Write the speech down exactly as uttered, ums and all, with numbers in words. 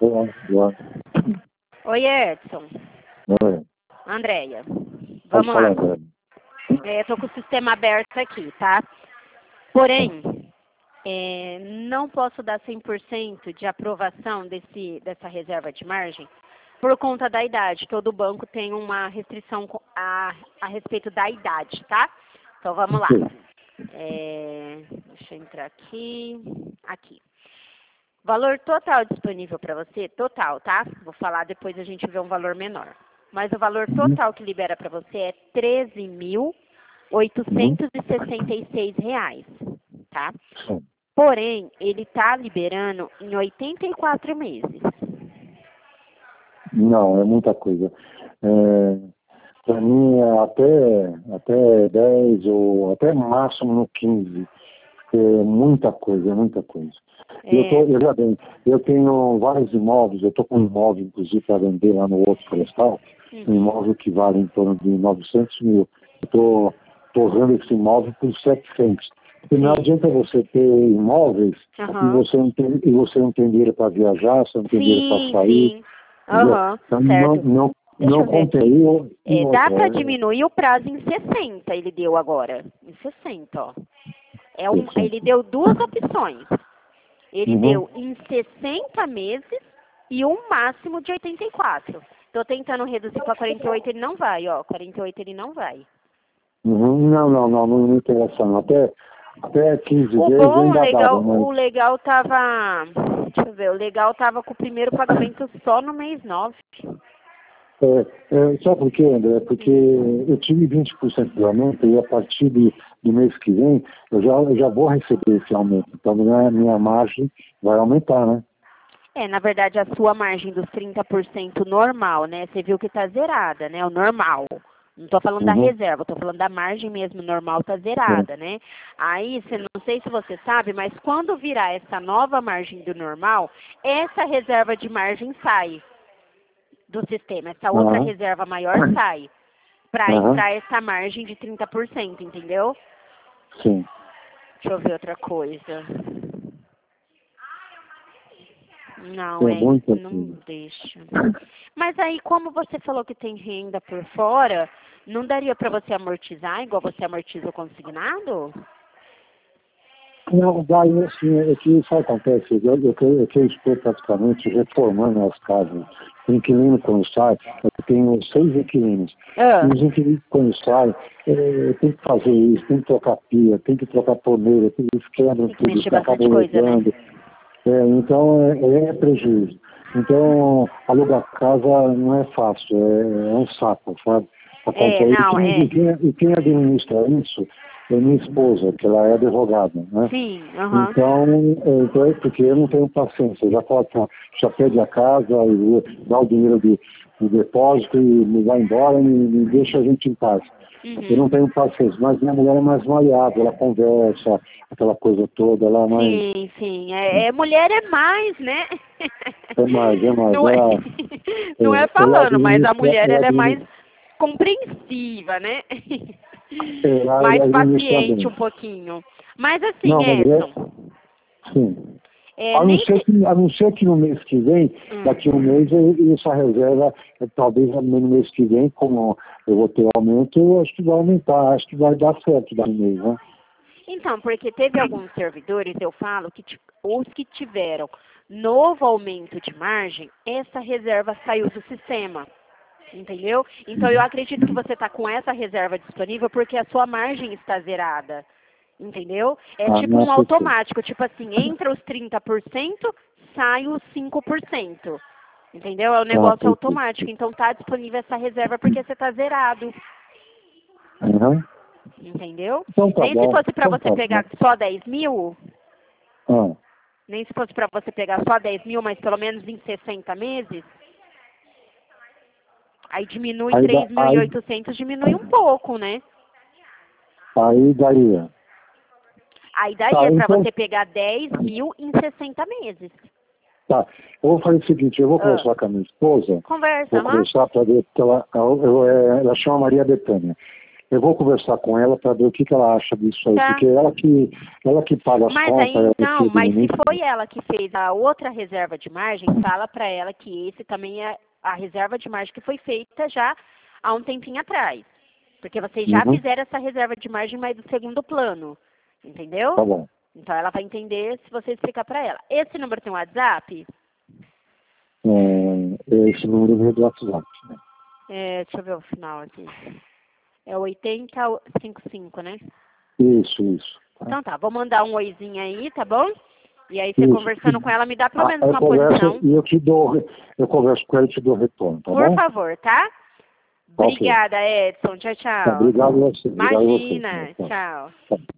Olá, olá. Oi, Edson. Oi. Andréia. Pode Vamos falar, lá. André. É, eu tô com o sistema aberto aqui, tá? Porém, é, não posso dar cem por cento de aprovação desse, dessa reserva de margem por conta da idade. Todo banco tem uma restrição co- a, a respeito da idade, tá? Então, vamos lá. É, deixa eu entrar aqui. Aqui. Valor total disponível para você, total, tá? Vou falar, depois a gente vê um valor menor. Mas o valor Uhum. total que libera para você é treze mil oitocentos e sessenta e seis reais, tá? Sim. Porém, ele está liberando em oitenta e quatro meses. Não, é muita coisa. É, para mim, é até, até dez ou até máximo no quinze. É muita coisa, é muita coisa. Eu, tô, É, eu já bem, eu tenho vários imóveis, eu estou com um imóvel, inclusive, para vender lá no outro florestal, um uhum, imóvel que vale em torno de novecentos mil. Eu estou torrando esse imóvel por setecentos. Porque não sim, adianta você ter imóveis e aham, você não tem, e você não tem dinheiro para viajar, você não tem dinheiro para sim, sair, sim, entendeu? aham, Então não, certo. não, Deixa não eu ver aqui. contém. E o- e É, dá outra, para é, diminuir o prazo em sessenta, ele deu agora. Em sessenta, ó. É um, assim, ele deu duas opções. Ele uhum, deu em sessenta meses e um máximo de oitenta e quatro. Estou tentando reduzir para quarenta e oito, ele não vai, ó. quarenta e oito ele não vai. uhum, não, não, não, não me interessa não. Até, até quinze O vezes bom, o ainda dava, legal, mas o legal tava. Deixa eu ver, o legal tava com o primeiro pagamento só no mês nove. É, é, sabe por quê, André? Porque eu tive vinte por cento de aumento e a partir de, do mês que vem eu já, eu já vou receber esse aumento. Então minha, minha margem vai aumentar, né? É, na verdade, a sua margem dos trinta por cento normal, né? Você viu que tá zerada, né? O normal. Não tô falando da Uhum. reserva, tô falando da margem mesmo normal, tá É. zerada, né? Aí, você não sei se você sabe, mas quando virar essa nova margem do normal, essa reserva de margem sai do sistema. Essa outra Aham. reserva maior sai para Aham. entrar essa margem de trinta por cento, entendeu? Sim. Deixa eu ver outra coisa. Não, É é, muita não coisa. deixa. Mas aí, como você falou que tem renda por fora, não daria para você amortizar igual você amortiza o consignado? Não, daí assim, é que isso acontece, eu, eu, eu, eu estou praticamente reformando as casas. O inquilino quando sai, eu tenho seis inquilinos. E Ah, os inquilinos quando saem, é, tem que fazer isso, tem que trocar pia, tem que trocar torneira, tem eles quebram tem que tudo, mexer isso acaba bastante coisa, né? levando. É, então é, é prejuízo. Então, alugar casa não é fácil, é, é um saco, sabe? É, Acontece. E não, quem, é. e quem, e quem administra isso é minha esposa, que ela é advogada, né? Sim, aham. Então, é, então, é porque eu não tenho paciência. Eu já coloco, já pede a casa, e dá o dinheiro de, de depósito e me vai embora e me deixa a gente em paz. Eu não Uhum. tenho paciência, mas minha mulher é mais maleável, ela conversa, aquela coisa toda, ela é mais. Sim, sim. É, é- mulher é mais, né? É mais, é mais. Não é, Ela, não é é, ela falando, mas a administra, mulher ela ela é mais administra, compreensiva, né? ela Mais administra paciente bem. um pouquinho. Mas assim, Não, mas é, Edson, sim. é, A não, nem ser se... que, a não ser que no mês que vem, daqui a um Hum. mês, eu- essa reserva, eh, talvez no mês que vem, como eu vou ter aumento, eu acho que vai aumentar, acho que vai dar certo daqui a um mês, né? Então, porque teve alguns servidores, eu falo, que ti- os que tiveram novo aumento de margem, essa reserva saiu do sistema. Entendeu? Então eu acredito que você está com essa reserva disponível porque a sua margem está zerada. Entendeu? É Ah, tipo não um sei. automático, tipo assim, entra os trinta por cento, sai os cinco por cento. Entendeu? É um Ah, negócio perfeito. automático. Então tá disponível essa reserva porque você está zerado. Uhum. Entendeu? Então tá Nem se bom, fosse para então você tá pegar bom. só dez mil, Ah, nem se fosse para você pegar só dez mil, mas pelo menos em sessenta meses, aí diminui aí, dá- três mil e aí, oitocentos, diminui um pouco, né? aí daria. Aí Tá, daria para então, você pegar dez mil em sessenta meses. tá. Eu vou fazer o seguinte, eu vou Ah, conversar com a minha esposa, conversa, vou aham. conversar para ver, porque ela, eu, eu, é, ela chama Maria Bethânia. eu vou conversar com ela para ver o que, que ela acha disso aí, Tá. porque ela que, ela que paga as Mas contas. aí ela então, decide mas no se início. foi ela que fez a outra reserva de margem, fala para ela que esse também é a reserva de margem que foi feita já há um tempinho atrás. Porque vocês já Uhum. fizeram essa reserva de margem, mas do segundo plano. Entendeu? Tá bom. Então ela vai entender se você explicar para ela. Esse número tem um WhatsApp? É, esse número é do WhatsApp. Né? É, deixa eu ver o final aqui. É oitenta e cinquenta e cinco, né? Isso, isso. Tá? Então tá, vou mandar um oizinho aí, tá bom? E aí você Isso. conversando com ela, me dá pelo Ah, menos eu uma converso posição. e eu te dou, eu converso com ela e te dou retorno, tá Por bom? favor, tá? Tá, ok. Obrigada, Edson. Tchau, Tá, tchau. obrigado a você. Obrigado a você. Imagina. Tá. Tchau. Tá.